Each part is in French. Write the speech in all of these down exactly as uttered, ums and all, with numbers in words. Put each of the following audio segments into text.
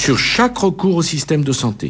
sur chaque recours au système de santé.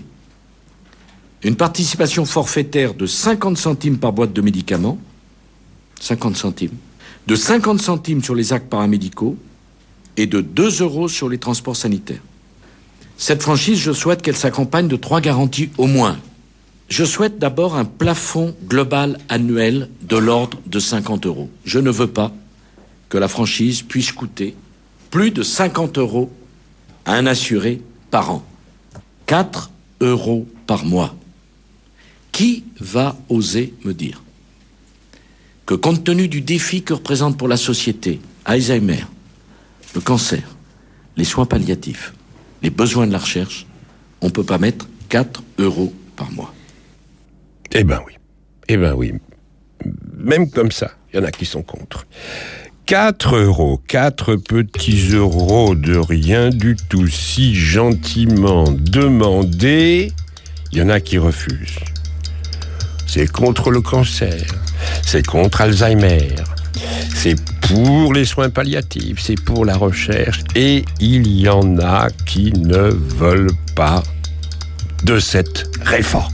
Une participation forfaitaire de cinquante centimes par boîte de médicaments, cinquante centimes, de cinquante centimes sur les actes paramédicaux et de deux euros sur les transports sanitaires. Cette franchise, je souhaite qu'elle s'accompagne de trois garanties au moins. Je souhaite d'abord un plafond global annuel de l'ordre de cinquante euros. Je ne veux pas que la franchise puisse coûter plus de cinquante euros à un assuré par an. quatre euros par mois. Qui va oser me dire que compte tenu du défi que représente pour la société Alzheimer, le cancer, les soins palliatifs, les besoins de la recherche, on ne peut pas mettre quatre euros par mois? Eh ben oui, eh ben oui. Même comme ça, il y en a qui sont contre. quatre euros, quatre petits euros de rien du tout, si gentiment demandés, il y en a qui refusent. C'est contre le cancer, c'est contre Alzheimer, c'est pour les soins palliatifs, c'est pour la recherche, et il y en a qui ne veulent pas de cette réforme.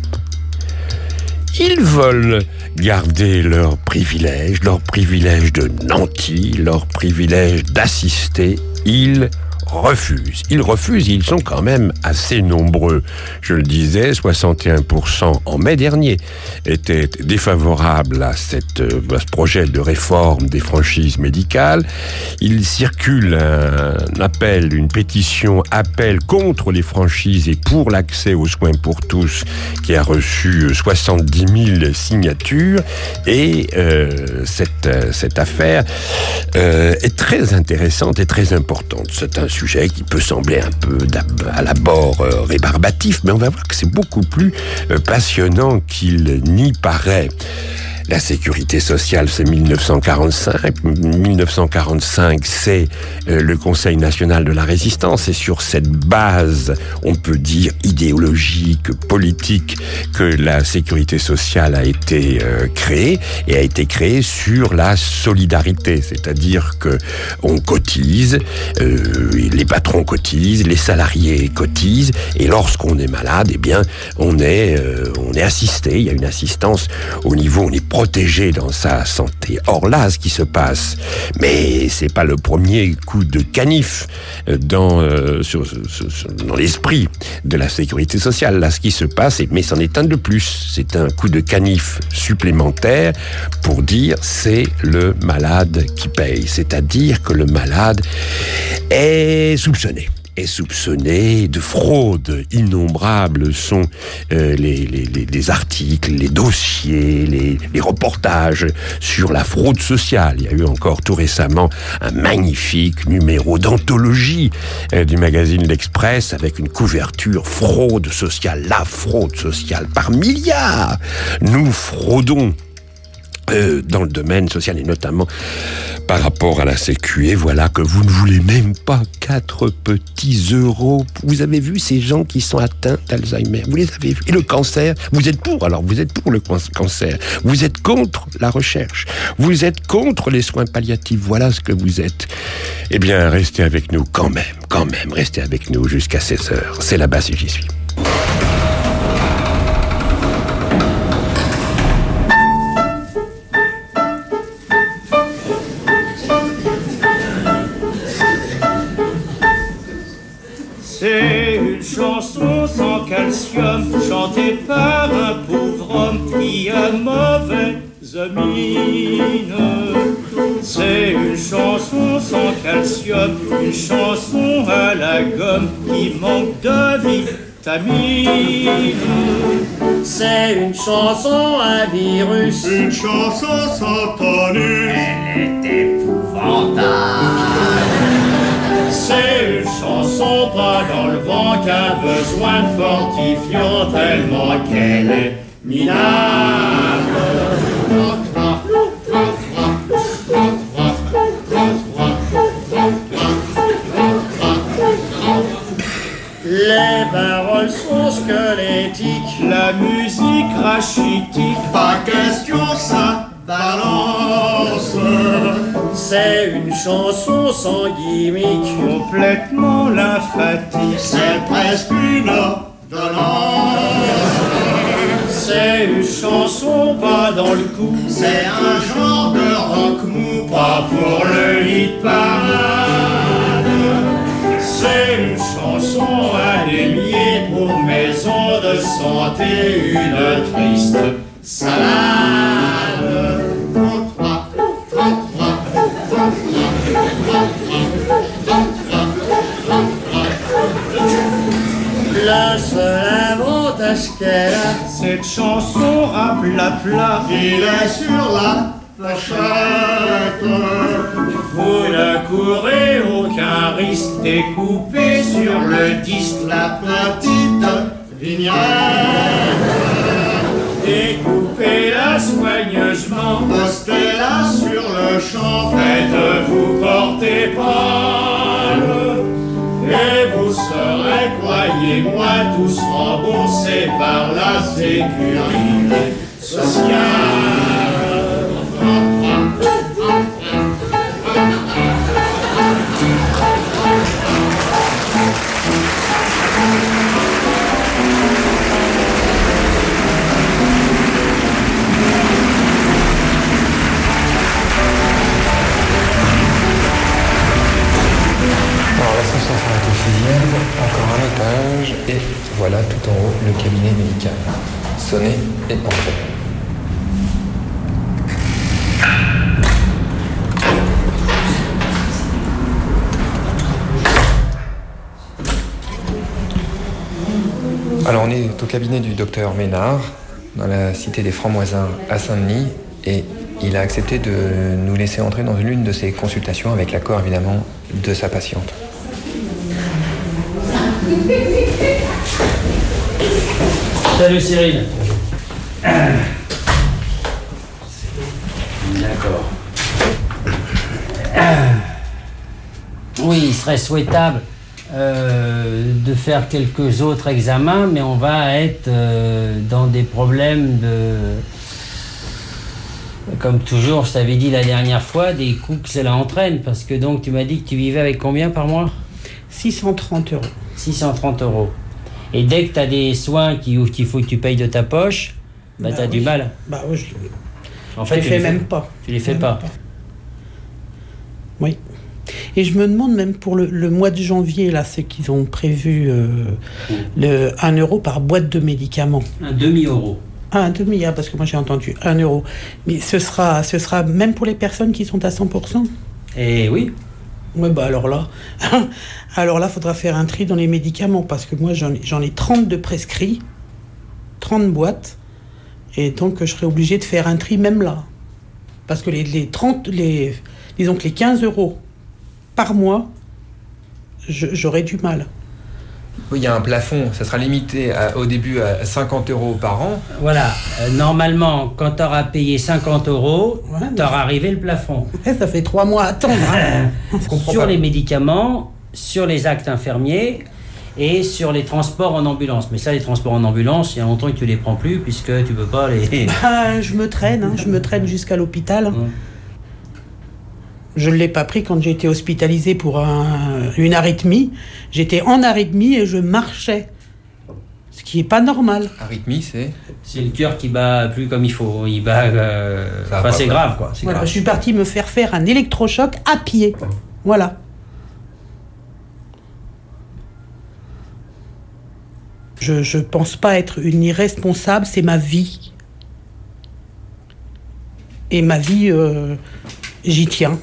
Ils veulent garder leurs privilèges, leurs privilèges de nantis, leurs privilèges d'assister. Ils refusent. Ils refusent, ils sont quand même assez nombreux. Je le disais, soixante et un pour cent en mai dernier étaient défavorables à, cette, à ce projet de réforme des franchises médicales. Il circule un appel, une pétition appel contre les franchises et pour l'accès aux soins pour tous qui a reçu soixante-dix mille signatures. Et euh, cette, cette affaire euh, est très intéressante et très importante. C'est un sujet qui peut sembler un peu à l'abord euh, rébarbatif, mais on va voir que c'est beaucoup plus euh, passionnant qu'il n'y paraît. La sécurité sociale, c'est mille neuf cent quarante-cinq. mille neuf cent quarante-cinq, c'est euh, le Conseil national de la résistance. Et sur cette base, on peut dire idéologique, politique, que la sécurité sociale a été euh, créée et a été créée sur la solidarité. C'est-à-dire que on cotise, euh, les patrons cotisent, les salariés cotisent, et lorsqu'on est malade, eh bien, on est, euh, on est assisté. Il y a une assistance au niveau, on est protégé dans sa santé. Or là, ce qui se passe, mais c'est pas le premier coup de canif dans, euh, sur, sur, sur, dans l'esprit de la sécurité sociale. Là, ce qui se passe, mais c'en est un de plus. C'est un coup de canif supplémentaire pour dire c'est le malade qui paye. C'est-à-dire que le malade est soupçonné. est soupçonné de fraudes innombrables sont euh, les, les, les, les articles, les dossiers, les, les reportages sur la fraude sociale. Il y a eu encore tout récemment un magnifique numéro d'anthologie euh, du magazine L'Express avec une couverture fraude sociale, la fraude sociale par milliards. Nous fraudons Euh, dans le domaine social et notamment par rapport à la sécu. Et voilà que vous ne voulez même pas quatre petits euros. Vous avez vu ces gens qui sont atteints d'Alzheimer, vous les avez vus. Et le cancer, vous êtes pour, alors vous êtes pour le cancer. Vous êtes contre la recherche. Vous êtes contre les soins palliatifs. Voilà ce que vous êtes. Eh bien, restez avec nous quand même, quand même. Restez avec nous jusqu'à seize heures. C'est là-bas si j'y suis. C'est une chanson sans calcium, chantée par un pauvre homme qui a mauvaise mine. C'est une chanson sans calcium, une chanson à la gomme qui manque de vitamine. C'est une chanson à virus, une chanson satanée. Elle est épouvantable. C'est une chanson pas dans le vent qu'un besoin de fortifiant tellement qu'elle est minable. Les paroles sont squelettiques, la musique rachitique. Pas question ça balance. C'est une chanson sans gimmick, Complètement lymphatique. C'est presque une ordonnance. c'est une chanson pas dans le coup, C'est un genre de rock mou, pas pour le hit parade. C'est une chanson anémiée pour maison de santé, une triste salade. trente-trois, trente-trois, Le seul avantage qu'elle a, Cette chanson raplapla, il est sur la pochette. vous ne courez aucun risque, découpé sur le disque, La petite vignette, découpez-la soigneusement. postez-la sur le champ. Faites-vous porter pâle, et vous serez, croyez-moi, tous remboursés par la sécurité sociale. Alors l'ascenseur s'arrête au sixième, encore un étage, et voilà tout en haut le cabinet médical. Sonnez et entrez. Alors on est au cabinet du docteur Ménard, dans la cité des Francs-Moisins à Saint-Denis, et il a accepté de nous laisser entrer dans l'une de ses consultations avec l'accord évidemment de sa patiente. Salut Cyril. D'accord. Oui, il serait souhaitable euh, de faire quelques autres examens, mais on va être euh, dans des problèmes de... Comme toujours, je t'avais dit la dernière fois, des coûts que cela entraîne, parce que donc tu m'as dit que tu vivais avec combien par mois ? six cent trente euros. six cent trente euros. Et dès que tu as des soins qu'il qu'il faut que tu payes de ta poche, bah, Bah tu as oui. du mal. Bah oui, je, En je les tu fais les même pas. Tu les fais Même pas. Oui. Et je me demande même pour le, le mois de janvier, là, c'est qu'ils ont prévu euh, le un euro par boîte de médicaments. Un demi-euro. Ah, un demi, ah, parce que moi j'ai entendu un euro. Mais ce sera, ce sera même pour les personnes qui sont à cent pour cent. Et oui. Ouais, bah alors là, alors là, faudra faire un tri dans les médicaments parce que moi j'en ai, j'en ai trente de prescrits, trente boîtes, et donc je serai obligé de faire un tri même là. Parce que les, les trente, les, disons que les quinze euros par mois, je- j'aurais du mal. Oui, il y a un plafond, ça sera limité à- au début à cinquante euros par an. Voilà. Euh, normalement, quand tu auras payé cinquante euros, Ouais, tu auras arrivé le plafond. Eh, ça fait trois mois à attendre. hein. Je comprends Sur pas. les médicaments, sur les actes infirmiers et sur les transports en ambulance. Mais ça, les transports en ambulance, il y a longtemps que tu les prends plus puisque tu peux pas les... Ah, je me traîne, hein, je me traîne jusqu'à l'hôpital. Hum. Je ne l'ai pas pris quand j'ai été hospitalisée pour un- une arythmie. J'étais en arythmie et je marchais. Ce qui n'est pas normal. Arythmie, c'est... C'est le cœur qui bat plus comme il faut. Il bat... euh, Ça va Enfin, pas, c'est quoi. grave, quoi. C'est Voilà, grave. je suis partie me faire faire un électrochoc à pied. Voilà. Je ne pense pas être une irresponsable, c'est ma vie. Et ma vie, euh, j'y tiens.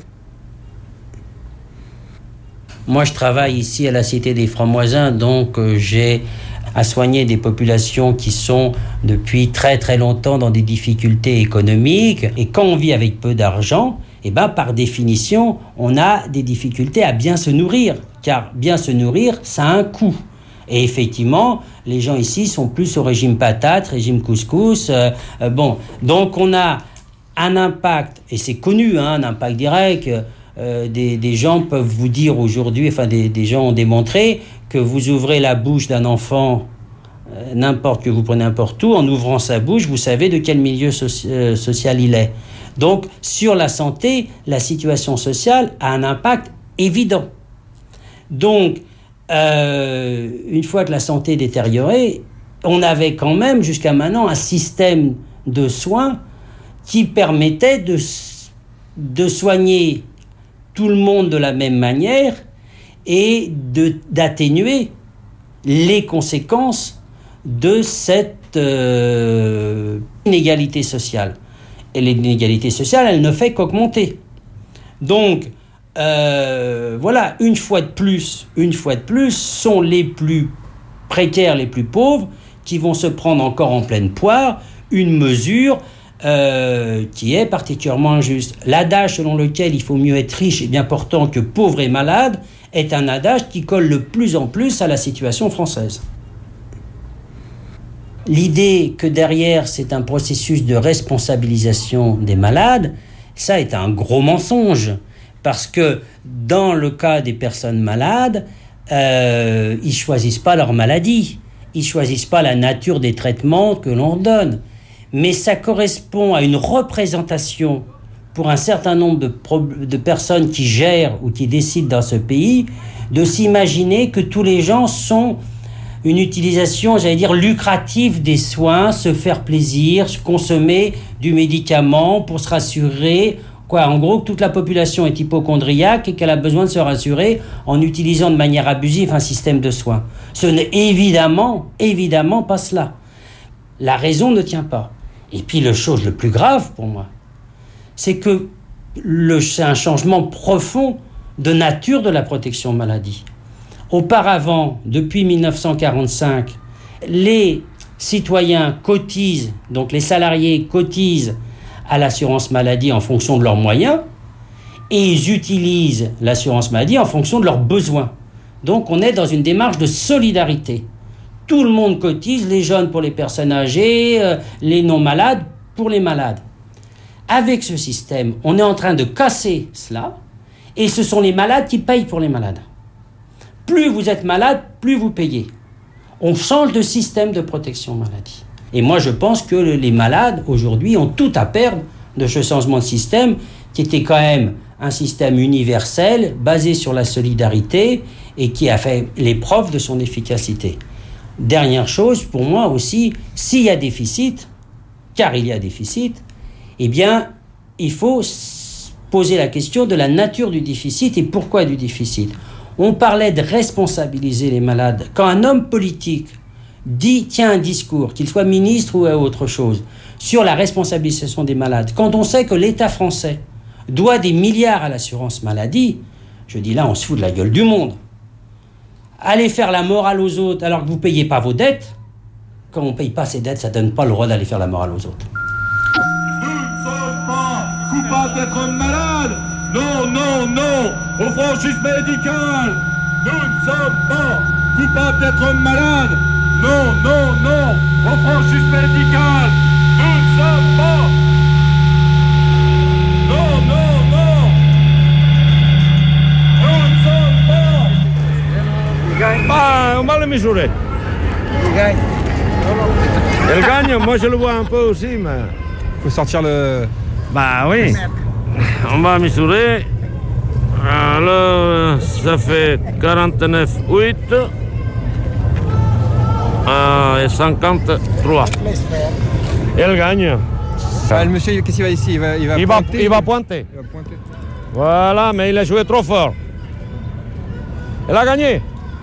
Moi, je travaille ici à la Cité des Francs-Moisins, donc euh, j'ai à soigner des populations qui sont depuis très très longtemps dans des difficultés économiques. Et quand on vit avec peu d'argent, eh ben, par définition, on a des difficultés à bien se nourrir. Car bien se nourrir, ça a un coût. Et effectivement, les gens ici sont plus au régime patate, régime couscous. Euh, euh, bon, donc on a un impact, et c'est connu, hein, un impact direct. Euh, des, des gens peuvent vous dire aujourd'hui, enfin des, des gens ont démontré que vous ouvrez la bouche d'un enfant euh, n'importe que vous prenez n'importe où, en ouvrant sa bouche, vous savez de quel milieu soci- euh, social il est. Donc, sur la santé, la situation sociale a un impact évident. Donc, euh, une fois que la santé est détériorée, on avait quand même jusqu'à maintenant un système de soins qui permettait de, de soigner tout le monde de la même manière et de, d'atténuer les conséquences de cette euh, inégalité sociale. Et l'inégalité sociale, elle ne fait qu'augmenter. Donc, euh, voilà, une fois de plus, une fois de plus, sont les plus précaires, les plus pauvres, qui vont se prendre encore en pleine poire une mesure euh, qui est particulièrement injuste. L'adage selon lequel il faut mieux être riche et bien portant que pauvre et malade est un adage qui colle de plus en plus à la situation française. L'idée que derrière c'est un processus de responsabilisation des malades, ça est un gros mensonge, parce que dans le cas des personnes malades, euh, ils choisissent pas leur maladie, ils choisissent pas la nature des traitements que l'on donne, mais ça correspond à une représentation pour un certain nombre de, pro- de personnes qui gèrent ou qui décident dans ce pays, de s'imaginer que tous les gens sont une utilisation, j'allais dire, lucrative des soins, se faire plaisir, consommer du médicament pour se rassurer. Quoi, en gros, que toute la population est hypocondriaque et qu'elle a besoin de se rassurer en utilisant de manière abusive un système de soins. Ce n'est évidemment, évidemment pas cela. La raison ne tient pas. Et puis, le chose le plus grave pour moi, c'est que le, c'est un changement profond de nature de la protection maladie. Auparavant, depuis dix-neuf cent quarante-cinq, les citoyens cotisent, donc les salariés cotisent à l'assurance maladie en fonction de leurs moyens, et ils utilisent l'assurance maladie en fonction de leurs besoins. Donc on est dans une démarche de solidarité. Tout le monde cotise, les jeunes pour les personnes âgées, euh, les non-malades pour les malades. Avec ce système, on est en train de casser cela, et ce sont les malades qui payent pour les malades. Plus vous êtes malade, plus vous payez. On change de système de protection maladie. Et moi, je pense que les malades, aujourd'hui, ont tout à perdre de ce changement de système, qui était quand même un système universel, basé sur la solidarité, et qui a fait les preuves de son efficacité. Dernière chose, pour moi aussi, s'il y a déficit, car il y a déficit, eh bien, il faut poser la question de la nature du déficit et pourquoi du déficit. On parlait de responsabiliser les malades. Quand un homme politique dit, tient un discours, qu'il soit ministre ou autre chose, sur la responsabilisation des malades, quand on sait que l'État français doit des milliards à l'assurance maladie, je dis là, on se fout de la gueule du monde. Allez faire la morale aux autres alors que vous ne payez pas vos dettes, quand on ne paye pas ses dettes, ça ne donne pas le droit d'aller faire la morale aux autres. Nous ne sommes pas coupables d'être malades. Non, non, non, aux franchises médicales. Nous ne sommes pas coupables d'être malades. Non, non, non, aux franchises médicales. Nous ne sommes pas. Non, non, non. Nous ne sommes pas. Bah, on va le mesurer. Il gagne. Elle gagne, moi je le vois un peu aussi, mais... Faut sortir le... Bah oui. On va mesurer. Alors, ça fait quarante-neuf virgule huit euh, et cinquante-trois. Elle gagne. Ah, le monsieur, qu'est-ce qu'il va ici? Il va, il va Il va, pointer. il va pointer. Il va pointer. Voilà, mais il a joué trop fort. Elle a gagné.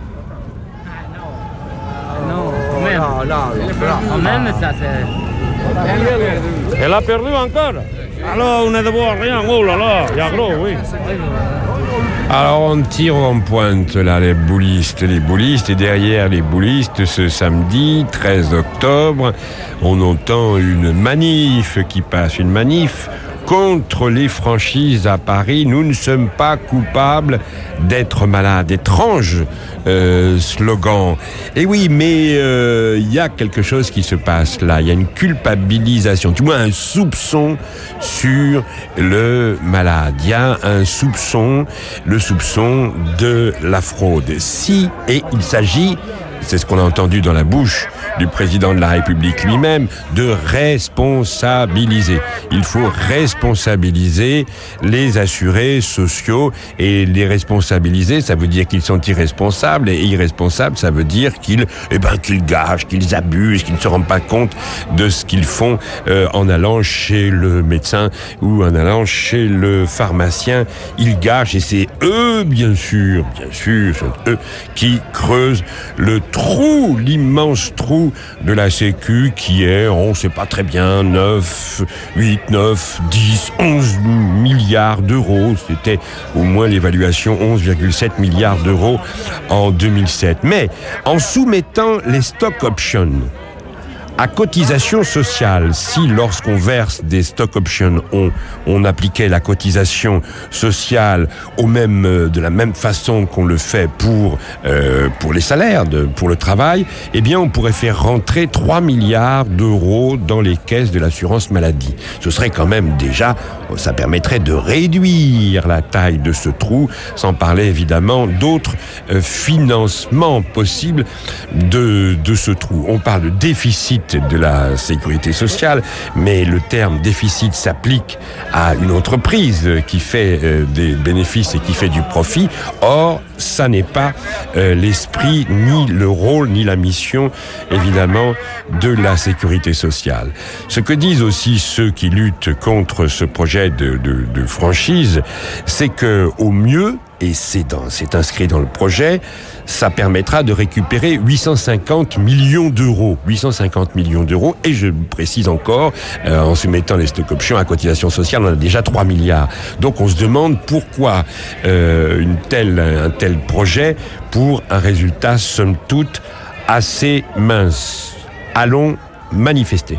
Non, quand même. Non, non, quand même, ça c'est... Elle a perdu encore. Alors, on ne voit rien. Oh là là, il y a gros, oui. Alors on tire en pointe là les boulistes, les boulistes, et derrière les boulistes, ce samedi treize octobre, on entend une manif qui passe, une manif contre les franchises à Paris. Nous ne sommes pas coupables d'être malades. Étrange euh, slogan. Et oui, mais il euh, y a quelque chose qui se passe là. Il y a une culpabilisation, du moins un soupçon sur le malade. Il y a un soupçon, le soupçon de la fraude. Si, et il s'agit c'est ce qu'on a entendu dans la bouche du président de la République lui-même, de responsabiliser. Il faut responsabiliser les assurés sociaux, et les responsabiliser, ça veut dire qu'ils sont irresponsables, et irresponsables, ça veut dire qu'ils, eh ben, qu'ils gâchent, qu'ils abusent, qu'ils ne se rendent pas compte de ce qu'ils font euh, en allant chez le médecin ou en allant chez le pharmacien. Ils gâchent, et c'est eux, bien sûr, bien sûr, c'est eux qui creusent le trou, l'immense trou de la Sécu qui est, on ne sait pas très bien, neuf, huit, neuf, dix, onze milliards d'euros. C'était au moins l'évaluation onze virgule sept milliards d'euros en deux mille sept. Mais en soumettant les stock options à cotisation sociale, si lorsqu'on verse des stock options, on, on appliquait la cotisation sociale au même, euh, de la même façon qu'on le fait pour, euh, pour les salaires, de, pour le travail, eh bien on pourrait faire rentrer trois milliards d'euros dans les caisses de l'assurance maladie. Ce serait quand même déjà, ça permettrait de réduire la taille de ce trou, sans parler évidemment d'autres euh, financements possibles de, de ce trou. On parle de déficit de la sécurité sociale, mais le terme déficit s'applique à une entreprise qui fait euh, des bénéfices et qui fait du profit. Or, ça n'est pas euh, l'esprit, ni le rôle, ni la mission, évidemment, de la sécurité sociale. Ce que disent aussi ceux qui luttent contre ce projet de, de, de franchise, c'est que, au mieux, et c'est, dans, c'est inscrit dans le projet, ça permettra de récupérer huit cent cinquante millions d'euros. huit cent cinquante millions d'euros, et je précise encore, euh, en soumettant les stock options à cotisation sociale, on a déjà trois milliards. Donc on se demande pourquoi euh, une telle, un tel projet pour un résultat, somme toute, assez mince. Allons manifester.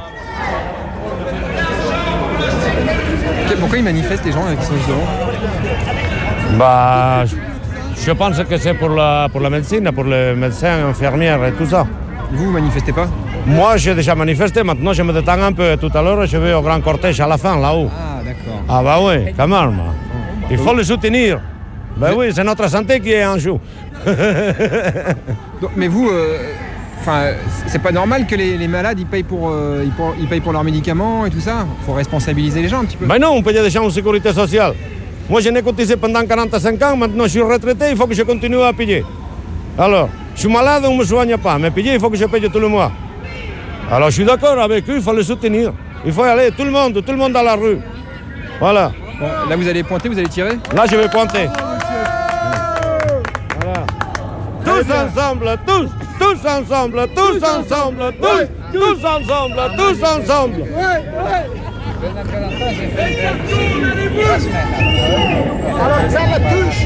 Pourquoi ils manifestent, les gens qui sont ici devant ? Bah, je pense que c'est pour la, pour la médecine, pour les médecins, infirmières et tout ça. Vous, vous manifestez pas ? Moi, j'ai déjà manifesté, maintenant je me détends un peu. Tout à l'heure, je vais au grand cortège à la fin, là-haut. Ah, d'accord. Ah bah oui, quand même. Il faut le soutenir. Ben oui, c'est notre santé qui est en jeu. Donc, mais vous, enfin, euh, c'est pas normal que les, les malades ils payent pour, euh, ils, pour, ils payent pour leurs médicaments et tout ça. Faut responsabiliser les gens un petit peu. Ben non, on paye déjà en sécurité sociale. Moi, je n'ai cotisé pendant quarante-cinq ans, maintenant je suis retraité, il faut que je continue à payer. Alors, je suis malade, on ne me soigne pas, mais payer, il faut que je paye tout le mois. Alors, je suis d'accord avec eux, il faut le soutenir. Il faut y aller, tout le monde, tout le monde dans la rue. Voilà. Bon, là, vous allez pointer, vous allez tirer ? Là, je vais pointer. Voilà. Tous ensemble, tous, tous ensemble, tous ensemble, tous, tous ensemble, tous ensemble. Alors ça la touche.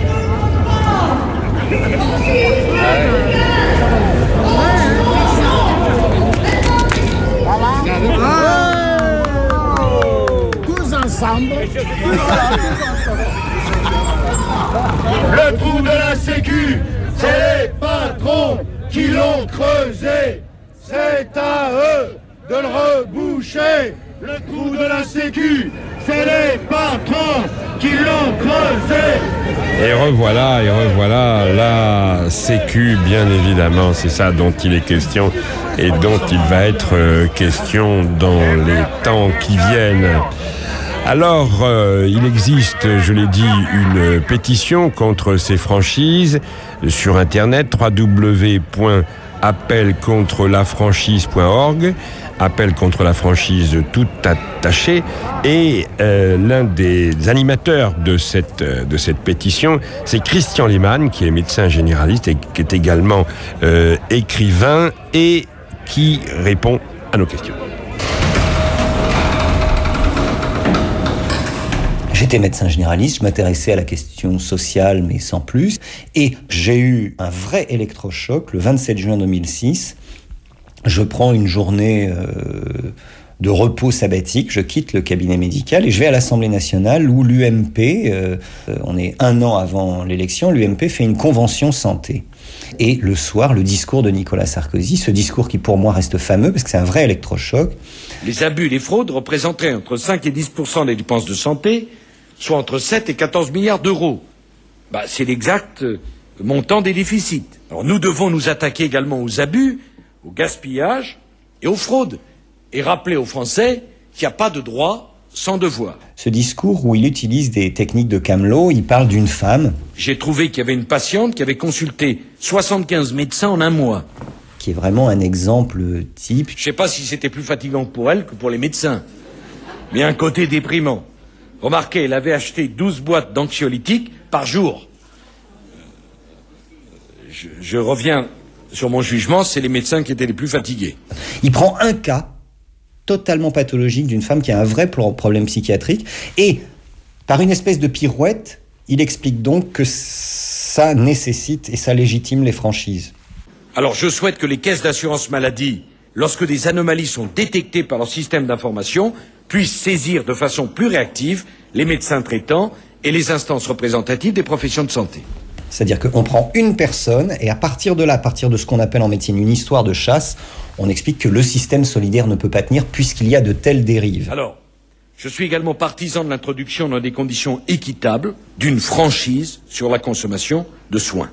Tous ensemble. Le trou de la Sécu, c'est les patrons qui l'ont creusé. C'est à eux de le reboucher. Le trou de la Sécu, c'est les patrons qui l'ont creusé. Et revoilà, et revoilà la Sécu, bien évidemment, c'est ça dont il est question et dont il va être question dans les temps qui viennent. Alors, euh, il existe, je l'ai dit, une pétition contre ces franchises sur Internet, w w w point appel contre la franchise point org, appel contre la franchise tout attaché, et euh, l'un des animateurs de cette, de cette pétition, c'est Christian Lehmann, qui est médecin généraliste et qui est également euh, écrivain et qui répond à nos questions. J'étais médecin généraliste, je m'intéressais à la question sociale, mais sans plus. Et j'ai eu un vrai électrochoc le vingt-sept juin deux mille six. Je prends une journée euh, de repos sabbatique, je quitte le cabinet médical et je vais à l'Assemblée nationale où l'U M P, euh, on est un an avant l'élection, l'U M P fait une convention santé. Et le soir, le discours de Nicolas Sarkozy, ce discours qui pour moi reste fameux parce que c'est un vrai électrochoc. Les abus, les fraudes représenteraient entre cinq et dix pour cent des dépenses de santé, soit entre sept et quatorze milliards d'euros. Bah, c'est l'exact montant des déficits. Alors nous devons nous attaquer également aux abus, au gaspillage et aux fraudes, et rappeler aux Français qu'il n'y a pas de droit sans devoir. Ce discours où il utilise des techniques de camelot, il parle d'une femme. J'ai trouvé qu'il y avait une patiente qui avait consulté soixante-quinze médecins en un mois. Qui est vraiment un exemple type. Je ne sais pas si c'était plus fatigant pour elle que pour les médecins, mais un côté déprimant. Remarquez, elle avait acheté douze boîtes d'anxiolytiques par jour. Je, je reviens sur mon jugement, c'est les médecins qui étaient les plus fatigués. Il prend un cas totalement pathologique d'une femme qui a un vrai problème psychiatrique et, par une espèce de pirouette, il explique donc que ça nécessite et ça légitime les franchises. Alors je souhaite que les caisses d'assurance maladie, lorsque des anomalies sont détectées par leur système d'information, puissent saisir de façon plus réactive les médecins traitants et les instances représentatives des professions de santé. C'est-à-dire qu'on prend une personne et à partir de là, à partir de ce qu'on appelle en médecine une histoire de chasse, on explique que le système solidaire ne peut pas tenir puisqu'il y a de telles dérives. Alors, je suis également partisan de l'introduction dans des conditions équitables d'une franchise sur la consommation de soins.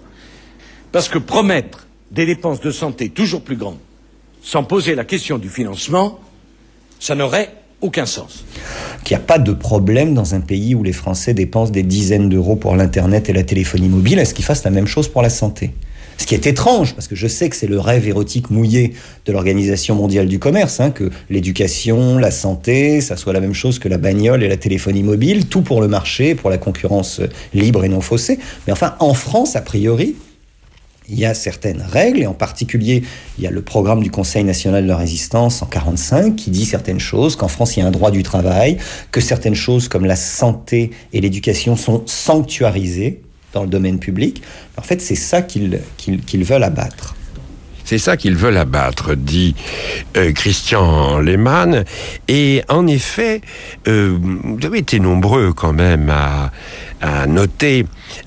Parce que promettre des dépenses de santé toujours plus grandes, sans poser la question du financement, ça n'aurait aucun sens. Qu'il n'y a pas de problème dans un pays où les Français dépensent des dizaines d'euros pour l'Internet et la téléphonie mobile, est-ce qu'ils fassent la même chose pour la santé ? Ce qui est étrange, parce que je sais que c'est le rêve érotique mouillé de l'Organisation mondiale du commerce, hein, que l'éducation, la santé, ça soit la même chose que la bagnole et la téléphonie mobile, tout pour le marché, pour la concurrence libre et non faussée. Mais enfin, en France, a priori, il y a certaines règles, et en particulier, il y a le programme du Conseil national de la résistance en quarante-cinq qui dit certaines choses, qu'en France, il y a un droit du travail, que certaines choses comme la santé et l'éducation sont sanctuarisées dans le domaine public. En fait, c'est ça qu'ils, qu'ils, qu'ils veulent abattre. C'est ça qu'ils veulent abattre, dit euh, Christian Lehmann. Et en effet, euh, vous avez été nombreux quand même à, à noter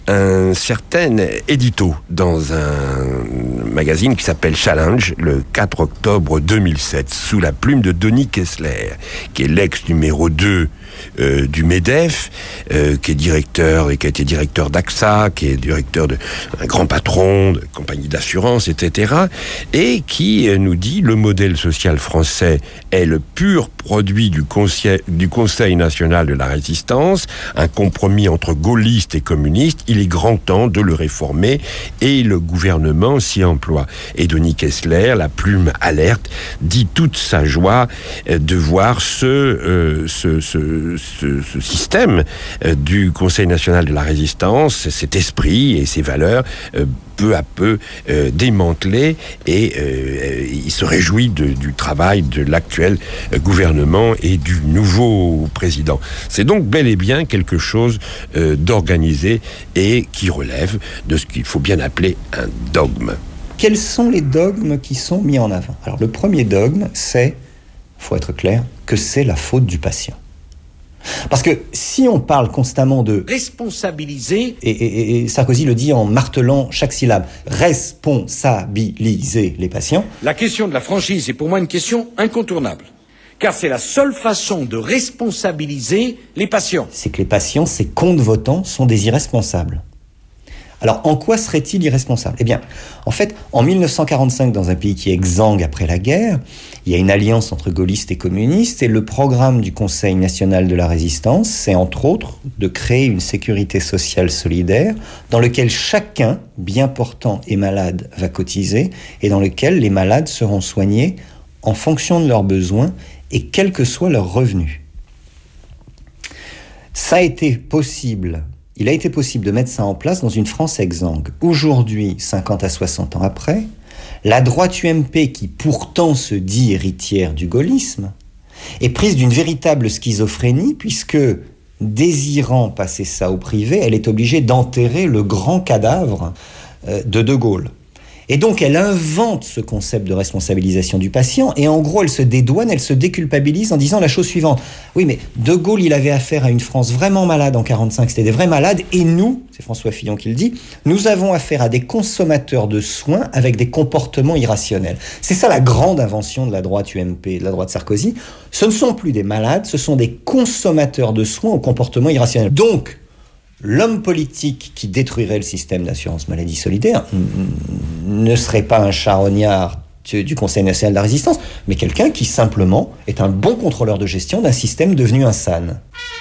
un certain édito dans un magazine qui s'appelle Challenge, le quatre octobre deux mille sept, sous la plume de Denis Kessler, qui est l'ex numéro deux euh, du MEDEF, euh, qui est directeur et qui a été directeur d'A X A, qui est directeur de un grand patron de compagnie d'assurance, et cetera, et qui euh, nous dit: le modèle social français est le pur produit du Conseil, du Conseil national de la résistance, un compromis entre gaullistes et communistes. Il est grand temps de le réformer et le gouvernement s'y emploie. Et Denis Kessler, la plume alerte, dit toute sa joie de voir ce, euh, ce, ce, ce, ce système euh, du Conseil national de la résistance, cet esprit et ses valeurs euh, peu à peu euh, démantelés, et euh, il se réjouit de, du travail de l'actuel euh, gouvernement et du nouveau président. C'est donc bel et bien quelque chose euh, d'organisé et qui relève de ce qu'il faut bien appeler un dogme. Quels sont les dogmes qui sont mis en avant ? Alors le premier dogme, c'est, il faut être clair, que c'est la faute du patient. Parce que si on parle constamment de responsabiliser, et, et, et Sarkozy le dit en martelant chaque syllabe, responsabiliser les patients. La question de la franchise est pour moi une question incontournable, car c'est la seule façon de responsabiliser les patients. C'est que les patients, ces comptes votants, sont des irresponsables. Alors, en quoi serait-il irresponsable ? Eh bien, en fait, en mille neuf cent quarante-cinq, dans un pays qui est exsangue après la guerre, il y a une alliance entre gaullistes et communistes, et le programme du Conseil national de la résistance, c'est entre autres de créer une sécurité sociale solidaire dans lequel chacun, bien portant et malade, va cotiser, et dans lequel les malades seront soignés en fonction de leurs besoins et quel que soit leur revenu. Ça a été possible... Il a été possible de mettre ça en place dans une France exsangue. Aujourd'hui, cinquante à soixante ans après, la droite U M P, qui pourtant se dit héritière du gaullisme, est prise d'une véritable schizophrénie, puisque, désirant passer ça au privé, elle est obligée d'enterrer le grand cadavre de De Gaulle. Et donc, elle invente ce concept de responsabilisation du patient, et en gros, elle se dédouane, elle se déculpabilise en disant la chose suivante. Oui, mais De Gaulle, il avait affaire à une France vraiment malade en quarante-cinq, c'était des vrais malades, et nous, c'est François Fillon qui le dit, nous avons affaire à des consommateurs de soins avec des comportements irrationnels. C'est ça la grande invention de la droite U M P, de la droite Sarkozy. Ce ne sont plus des malades, ce sont des consommateurs de soins aux comportements irrationnels. Donc, L'homme politique qui détruirait le système d'assurance maladie solidaire ne serait pas un charognard du Conseil national de la résistance, mais quelqu'un qui simplement est un bon contrôleur de gestion d'un système devenu insane.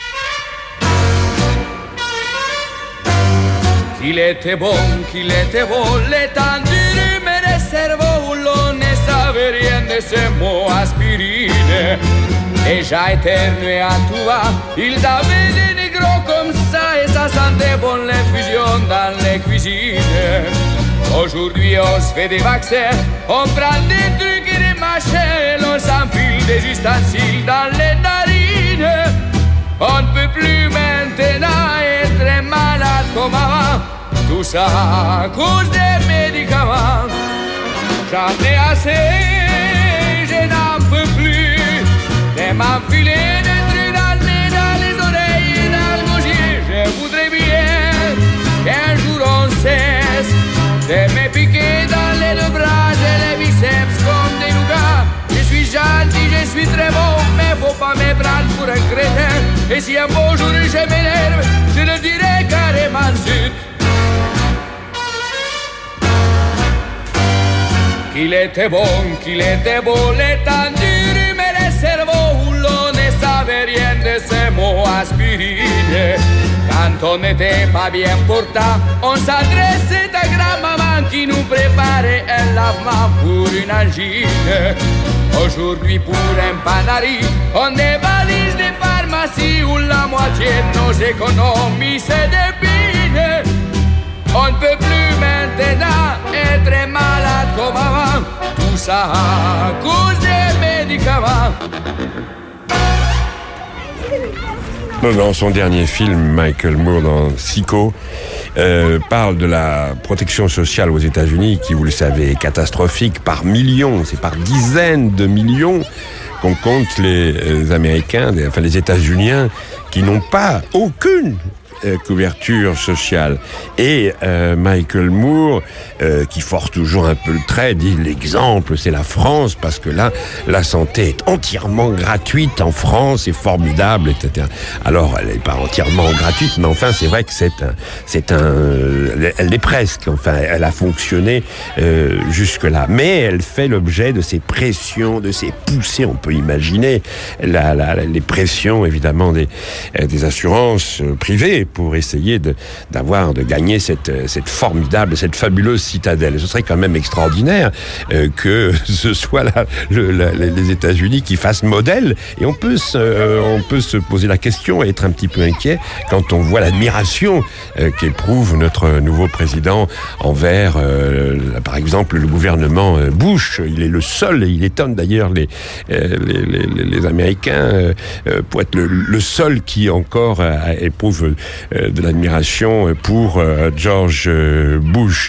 Qu'il était bon, qu'il était beau, les temps du rhume et des cerveaux, l'on ne savait rien de ces mots aspirine. Déjà éternué à tout va, il avait des négros comme ça et ça sentait bon l'infusion dans les cuisines. Aujourd'hui on se fait des vaccins, on prend des trucs et des machins, l'on s'enfile des ustensiles dans les narines. On ne peut plus maintenant être malade comme avant, tout ça à cause des médicaments. J'en ai assez, je n'en peux plus de m'enfiler des trucs dans le nez, dans les oreilles et dans le gosier. Je voudrais bien qu'un jour on cesse de me piquer dans les deux bras et les biceps comme des nougats. Je suis gentil, je suis très bon, mais faut pas me prendre pour un crétin. Et si un beau jour je m'énerve, je le dirai carrément zut. Qu'il était bon, qu'il était beau, les temps du rhume et les cerveaux, où l'on ne savait rien de ces mots aspirine. Quand on n'était pas bien portant, on s'adressait à grand-maman qui nous préparait un lavement pour une angine. Aujourd'hui pour un panari, on dévalise des pharmacies où la moitié de nos économies se dépine. On ne peut plus maintenant être malade comme avant, tout ça à cause des médicaments. Dans son dernier film, Michael Moore, dans Psycho, euh, parle de la protection sociale aux États-Unis, qui, vous le savez, est catastrophique par millions, c'est par dizaines de millions qu'on compte les, les Américains, enfin les États-Uniens, qui n'ont pas aucune Euh, couverture sociale. Et euh, Michael Moore, euh, qui force toujours un peu le trait, dit l'exemple, c'est la France, parce que là, la santé est entièrement gratuite en France, c'est formidable, et cetera. Alors, elle n'est pas entièrement gratuite, mais enfin, c'est vrai que c'est un, c'est un, elle l'est presque. Enfin, elle a fonctionné euh, jusque-là, mais elle fait l'objet de ces pressions, de ces poussées. On peut imaginer la, la, les pressions, évidemment, des, des assurances privées, pour essayer de, d'avoir, de gagner cette, cette formidable, cette fabuleuse citadelle. Ce serait quand même extraordinaire euh, que ce soit la, le, la, les États-Unis qui fassent modèle. Et on peut, se, euh, on peut se poser la question et être un petit peu inquiet quand on voit l'admiration euh, qu'éprouve notre nouveau président envers, euh, par exemple, le gouvernement Bush. Il est le seul, et il étonne d'ailleurs les, euh, les, les, les Américains, euh, pour être le, le seul qui encore euh, éprouve de l'admiration pour euh, George euh, Bush.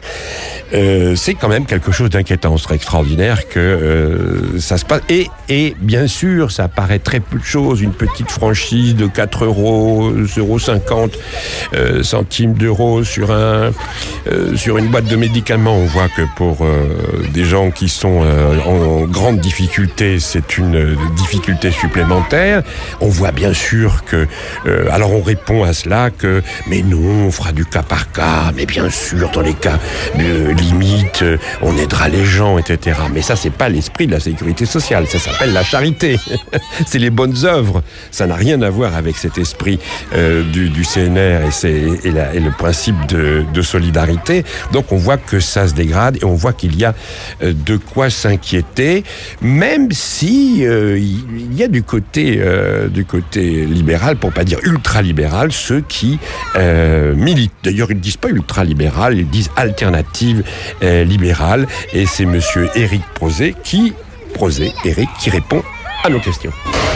Euh, c'est quand même quelque chose d'inquiétant, ce serait extraordinaire que euh, ça se passe. Et, et bien sûr, ça paraît très peu de choses, une petite franchise de quatre euros, zéro virgule cinquante euh, centimes d'euros sur un euh, sur une boîte de médicaments. On voit que pour euh, des gens qui sont euh, en, en grande difficulté, c'est une euh, difficulté supplémentaire. On voit bien sûr que euh, alors on répond à cela que mais non, on fera du cas par cas, mais bien sûr dans les cas de limite, on aidera les gens, et cetera. Mais ça, c'est pas l'esprit de la sécurité sociale. Ça s'appelle la charité. C'est les bonnes œuvres. Ça n'a rien à voir avec cet esprit euh, du, du C N R et, c'est, et, la, et le principe de, de solidarité. Donc, on voit que ça se dégrade et on voit qu'il y a euh, de quoi s'inquiéter, même si euh, il y a du côté euh, du côté libéral, pour pas dire ultra-libéral, ceux qui euh, militent. D'ailleurs, ils ne disent pas ultra-libéral, ils disent alternative Euh, libéral, et c'est monsieur Éric Prozé qui, Prozé, Éric, qui répond à nos questions.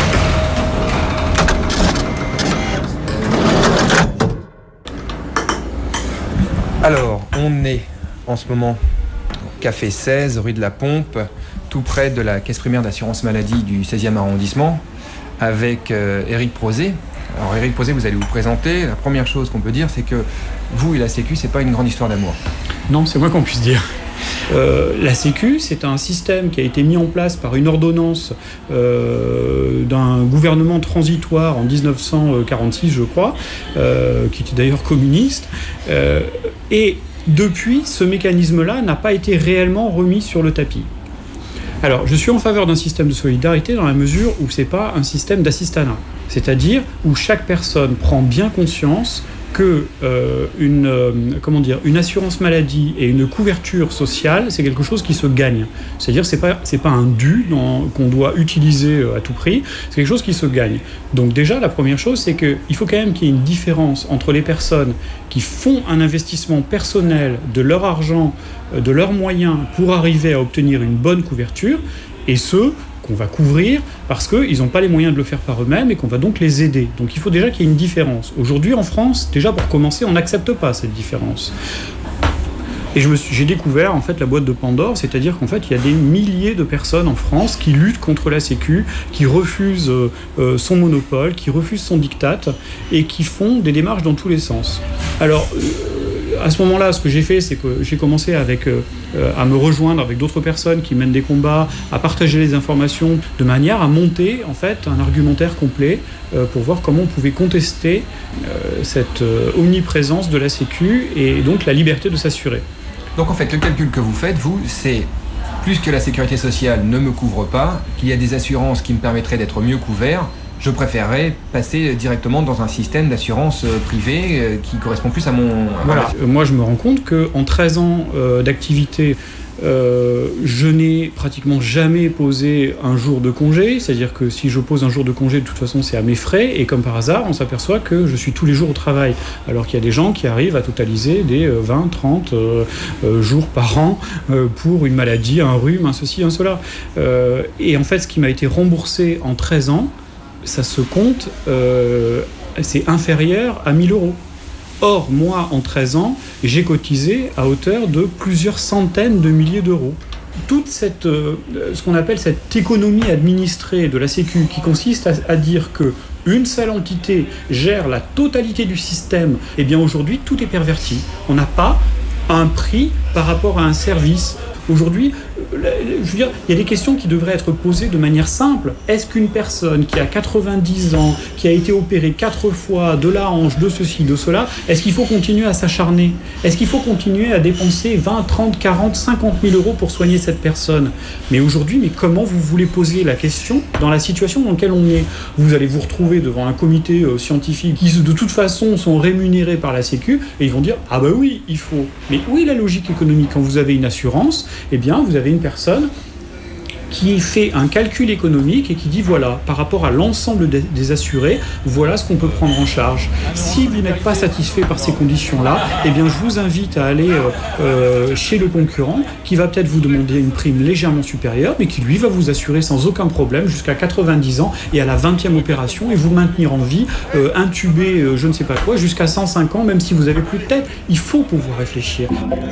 Alors, on est en ce moment au Café seize, rue de la Pompe, tout près de la caisse primaire d'assurance maladie du seizième arrondissement, avec euh, Éric Prozé. Alors, Éric Prozé, vous allez vous présenter. La première chose qu'on peut dire, c'est que vous et la Sécu, c'est pas une grande histoire d'amour. Non, c'est moins qu'on puisse dire. Euh, la Sécu, c'est un système qui a été mis en place par une ordonnance euh, d'un gouvernement transitoire en dix-neuf cent quarante-six, je crois, euh, qui était d'ailleurs communiste. Euh, et depuis, ce mécanisme-là n'a pas été réellement remis sur le tapis. Alors, je suis en faveur d'un système de solidarité dans la mesure où c'est pas un système d'assistanat, c'est-à-dire où chaque personne prend bien conscience que euh, une, euh, comment dire, une assurance maladie et une couverture sociale, c'est quelque chose qui se gagne. C'est-à-dire c'est pas, c'est pas un dû dans, qu'on doit utiliser à tout prix, c'est quelque chose qui se gagne. Donc déjà, la première chose, c'est qu'il faut quand même qu'il y ait une différence entre les personnes qui font un investissement personnel de leur argent, de leurs moyens pour arriver à obtenir une bonne couverture, et ceux qu'on va couvrir parce qu'ils n'ont pas les moyens de le faire par eux-mêmes et qu'on va donc les aider. Donc il faut déjà qu'il y ait une différence. Aujourd'hui, en France, déjà pour commencer, on n'accepte pas cette différence. Et je me suis, j'ai découvert en fait la boîte de Pandore, c'est-à-dire qu'en fait il y a des milliers de personnes en France qui luttent contre la Sécu, qui refusent euh, son monopole, qui refusent son diktat et qui font des démarches dans tous les sens. Alors euh, à ce moment-là, ce que j'ai fait, c'est que j'ai commencé avec, euh, à me rejoindre avec d'autres personnes qui mènent des combats, à partager les informations, de manière à monter en fait un argumentaire complet euh, pour voir comment on pouvait contester euh, cette euh, omniprésence de la Sécu et donc la liberté de s'assurer. Donc en fait, le calcul que vous faites, vous, c'est plus que la sécurité sociale ne me couvre pas, qu'il y a des assurances qui me permettraient d'être mieux couvert, je préférerais passer directement dans un système d'assurance privée qui correspond plus à mon... Voilà. Euh, moi, je me rends compte qu'en treize ans euh, d'activité, euh, je n'ai pratiquement jamais posé un jour de congé. C'est-à-dire que si je pose un jour de congé, de toute façon, c'est à mes frais. Et comme par hasard, on s'aperçoit que je suis tous les jours au travail. Alors qu'il y a des gens qui arrivent à totaliser des vingt, trente euh, euh, jours par an euh, pour une maladie, un rhume, un ceci, un cela. Euh, et en fait, ce qui m'a été remboursé en treize ans, ça se compte, euh, c'est inférieur à mille euros. Or, moi, en treize ans, j'ai cotisé à hauteur de plusieurs centaines de milliers d'euros. Toute cette, euh, ce qu'on appelle cette économie administrée de la Sécu, qui consiste à, à dire que une seule entité gère la totalité du système, eh bien aujourd'hui, tout est perverti. On n'a pas un prix par rapport à un service. Aujourd'hui, je veux dire, il y a des questions qui devraient être posées de manière simple. Est-ce qu'une personne qui a quatre-vingt-dix ans, qui a été opérée quatre fois de la hanche, de ceci, de cela, est-ce qu'il faut continuer à s'acharner ? Est-ce qu'il faut continuer à dépenser vingt, trente, quarante, cinquante mille euros pour soigner cette personne ? Mais aujourd'hui, mais comment vous voulez poser la question dans la situation dans laquelle on est ? Vous allez vous retrouver devant un comité euh, scientifique qui, de toute façon, sont rémunérés par la Sécu et ils vont dire « Ah bah oui, il faut ». Mais où est la logique économique ? Quand vous avez une assurance, eh bien, vous avez une personne qui fait un calcul économique et qui dit voilà, par rapport à l'ensemble des, des assurés, voilà ce qu'on peut prendre en charge. Si vous n'êtes pas satisfait par ces conditions-là, eh bien, je vous invite à aller euh, euh, chez le concurrent qui va peut-être vous demander une prime légèrement supérieure, mais qui lui va vous assurer sans aucun problème jusqu'à quatre-vingt-dix ans et à la vingtième opération et vous maintenir en vie, euh, intubé, euh, je ne sais pas quoi, jusqu'à cent cinq ans, même si vous avez plus de tête. Il faut pouvoir réfléchir.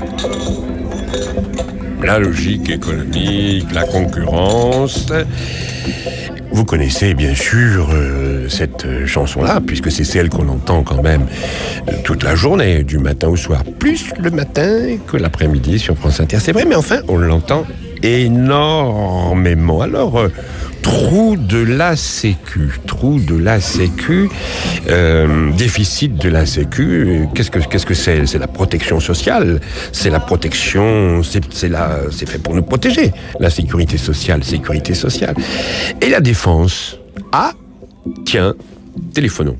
La logique économique, la concurrence. Vous connaissez bien sûr euh, cette chanson-là, puisque c'est celle qu'on entend quand même toute la journée, du matin au soir, plus le matin que l'après-midi sur France Inter. C'est vrai, mais enfin, on l'entend énormément. Alors, euh, trou de la Sécu, trou de la Sécu, euh, déficit de la Sécu, qu'est-ce que qu'est-ce que c'est ? C'est la protection sociale, c'est la protection, c'est, c'est, la, c'est fait pour nous protéger. La sécurité sociale, sécurité sociale. Et la défense ? Ah, tiens, téléphonons.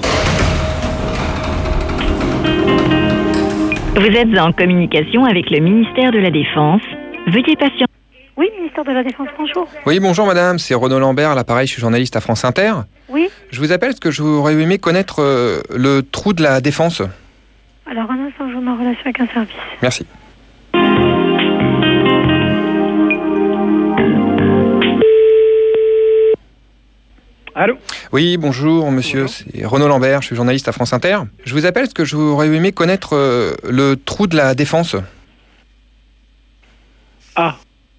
Vous êtes en communication avec le ministère de la Défense. Veuillez patienter. Oui, ministère de la Défense, bonjour. Oui, bonjour madame, c'est Renaud Lambert, à l'appareil, je suis journaliste à France Inter. Oui. Je vous appelle parce que j'aurais aimé connaître euh, le trou de la défense. Alors un instant, je vous mets en relation avec un service. Merci. Allô ? Oui, bonjour monsieur, bonjour. C'est Renaud Lambert, je suis journaliste à France Inter. Je vous appelle parce que j'aurais aimé connaître euh, le trou de la défense. Ah.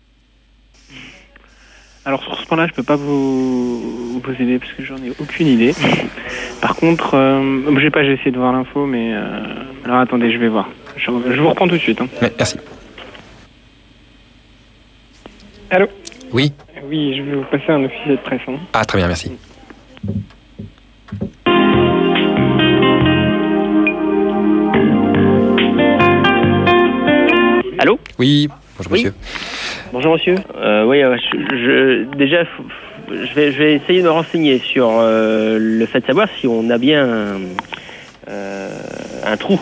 Alors sur ce point-là, je peux pas vous, vous aider parce que j'en ai aucune idée. Par contre, euh, bougez pas, j'ai essayé de voir l'info, mais euh, alors attendez, je vais voir. Je, je vous reprends tout de suite. Hein. Mais, merci. Allô? Oui. Oui, je vais vous passer un officier de presse. Hein. Ah, très bien, merci. Allô? Oui, bonjour oui. monsieur. Bonjour monsieur. Euh, oui, euh, je, je, déjà, je vais, je vais essayer de me renseigner sur euh, le fait de savoir si on a bien un, euh, un trou.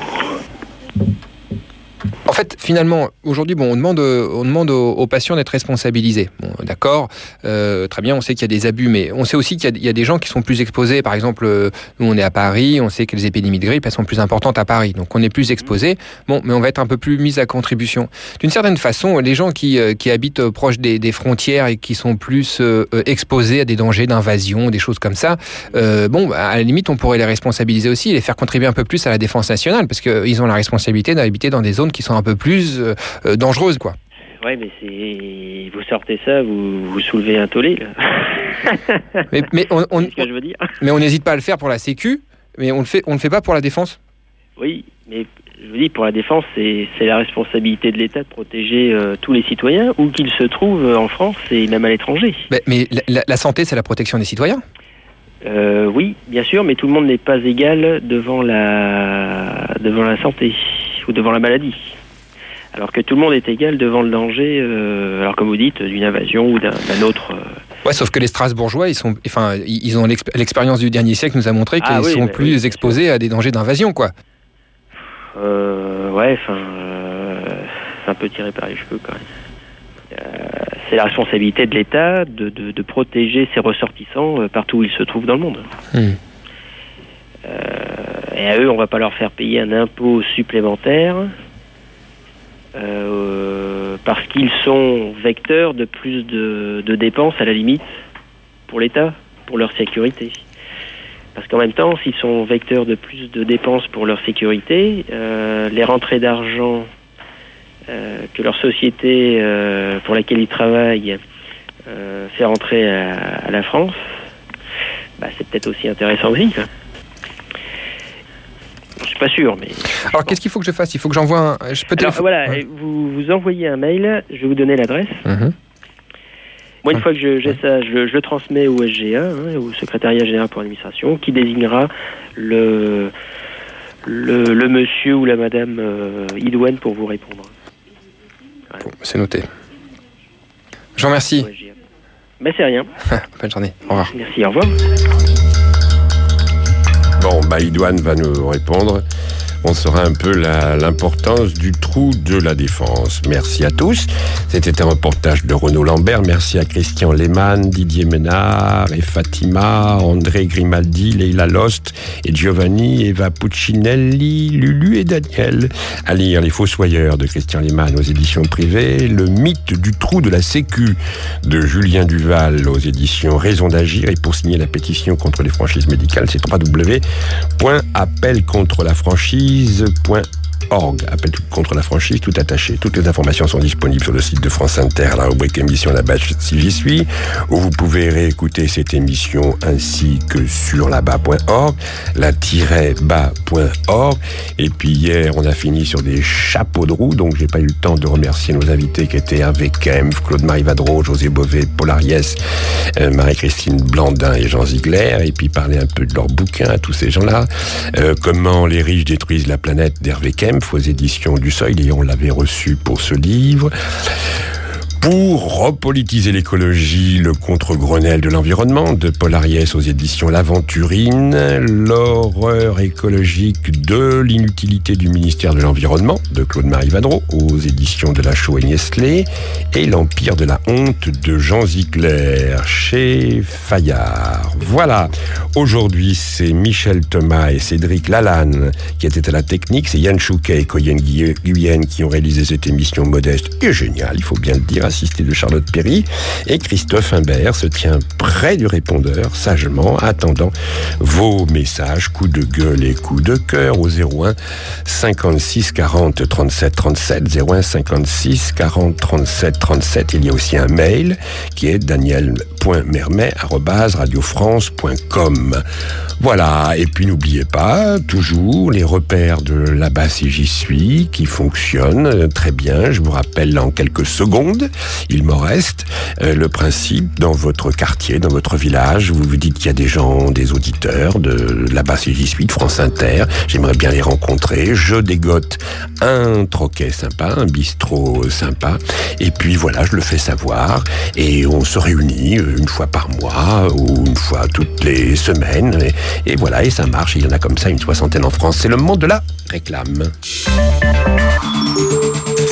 En fait, finalement, aujourd'hui, bon, on demande, on demande aux, aux patients d'être responsabilisés. Bon, d'accord, euh, très bien, on sait qu'il y a des abus, mais on sait aussi qu'il y a, il y a des gens qui sont plus exposés. Par exemple, euh, nous, on est à Paris, on sait que les épidémies de grippe, elles sont plus importantes à Paris, donc on est plus exposés. Bon, mais on va être un peu plus mis à contribution. D'une certaine façon, les gens qui, euh, qui habitent euh, proches des, des frontières et qui sont plus euh, exposés à des dangers d'invasion, des choses comme ça, euh, bon, bah, à la limite, on pourrait les responsabiliser aussi et les faire contribuer un peu plus à la défense nationale, parce qu'ils ont la responsabilité d'habiter dans des zones qui sont un peu plus euh, euh, dangereuses, quoi. Ouais, mais c'est... Vous sortez ça, vous, vous soulevez un tollé, là. mais, mais on, on, c'est ce que je veux dire. Mais on n'hésite pas à le faire pour la Sécu, mais on le fait, on le fait pas pour la défense. Oui, mais je vous dis, pour la défense, c'est, c'est la responsabilité de l'État de protéger euh, tous les citoyens, où qu'ils se trouvent en France et même à l'étranger. Mais, mais la, la santé, c'est la protection des citoyens. Euh, oui, bien sûr, mais tout le monde n'est pas égal devant la, devant la santé ou devant la maladie. Alors que tout le monde est égal devant le danger, euh, alors comme vous dites, d'une invasion ou d'un, d'un autre... Euh... Ouais, sauf que les Strasbourgeois, ils, sont, enfin, ils ont l'exp- l'expérience du dernier siècle nous a montré qu'ils ah, oui, sont plus oui, exposés à des dangers d'invasion, quoi. Euh, ouais, enfin, euh, c'est un peu tiré par les cheveux, quand même. Euh, c'est la responsabilité de l'État de, de, de protéger ses ressortissants euh, partout où ils se trouvent dans le monde. Mmh. Euh, et à eux, on va pas leur faire payer un impôt supplémentaire euh, parce qu'ils sont vecteurs de plus de, de dépenses, à la limite, pour l'État, pour leur sécurité. Parce qu'en même temps, s'ils sont vecteurs de plus de dépenses pour leur sécurité, euh, les rentrées d'argent Euh, que leur société euh, pour laquelle ils travaillent euh, fait rentrer à, à la France, bah, c'est peut-être aussi intéressant aussi. Quoi. Je suis pas sûr, mais... Alors, qu'est-ce qu'il faut que je fasse? Il faut que j'envoie un... Je peux Alors, téléphone... voilà, ouais. vous, vous envoyez un mail, je vais vous donner l'adresse. Mmh. Moi, une fois que je, j'ai ça, je, je le transmets au S G A, hein, au Secrétariat Général pour l'Administration, qui désignera le, le, le monsieur ou la madame euh, idoine pour vous répondre. Ouais. Bon, c'est noté. Je vous remercie. Ben, c'est rien. Bonne journée. Au revoir. Merci, au revoir. Bon, bah, Idoine va nous répondre. On saura un peu la, l'importance du trou de la Défense. Merci à tous. C'était un reportage de Renaud Lambert. Merci à Christian Lehmann, Didier Ménard et Fatima, André Grimaldi, Leila Lost et Giovanni, Eva Puccinelli, Lulu et Daniel. À lire Les Fossoyeurs de Christian Lehmann aux éditions privées, Le mythe du trou de la Sécu de Julien Duval aux éditions Raison d'agir. Et pour signer la pétition contre les franchises médicales, c'est w w w point appel contre la franchise point org. Appel contre la franchise, tout attaché. Toutes les informations sont disponibles sur le site de France Inter, la rubrique émission, la page Si j'y suis, où vous pouvez réécouter cette émission ainsi que sur la bas point org, la bas point org. Et puis hier, on a fini sur des chapeaux de roue, donc j'ai pas eu le temps de remercier nos invités qui étaient Hervé Kempf, Claude-Marie Vadreau, José Bové, Paul Ariès, euh, Marie-Christine Blandin et Jean Ziegler, et puis parler un peu de leur bouquin à tous ces gens-là. Euh, comment les riches détruisent la planète d'Hervé Kempf aux éditions du Seuil, et on l'avait reçu pour ce livre. Pour repolitiser l'écologie, le contre-Grenelle de l'environnement de Paul Ariès aux éditions L'Aventurine, l'horreur écologique de l'inutilité du ministère de l'Environnement de Claude-Marie Vadreau aux éditions de La Chaux et Nestlé, et l'Empire de la honte de Jean Ziegler chez Fayard. Voilà. Aujourd'hui, c'est Michel Thomas et Cédric Lalanne qui étaient à la technique. C'est Yann Chouquet et Coyen Guyenne qui ont réalisé cette émission modeste et géniale, il faut bien le dire, assisté de Charlotte Perry, et Christophe Imbert se tient près du répondeur, sagement, attendant vos messages, coups de gueule et coups de cœur au zéro un cinquante-six quarante trente-sept trente-sept, zéro un cinquante-six quarante trente-sept trente-sept. Il y a aussi un mail qui est daniel point mermet arobase radio france point com. Voilà, et puis n'oubliez pas, toujours les repères de là-bas si j'y suis, qui fonctionnent très bien. Je vous rappelle en quelques secondes, il m'en reste, euh, le principe dans votre quartier, dans votre village, vous vous dites qu'il y a des gens, des auditeurs de là-bas si j'y suis, de France Inter, j'aimerais bien les rencontrer, je dégote un troquet sympa, un bistrot sympa, et puis voilà, je le fais savoir, et on se réunit une fois par mois, ou une fois toutes les semaines, et Et voilà, et ça marche, il y en a comme ça une soixantaine en France. C'est le moment de la réclame.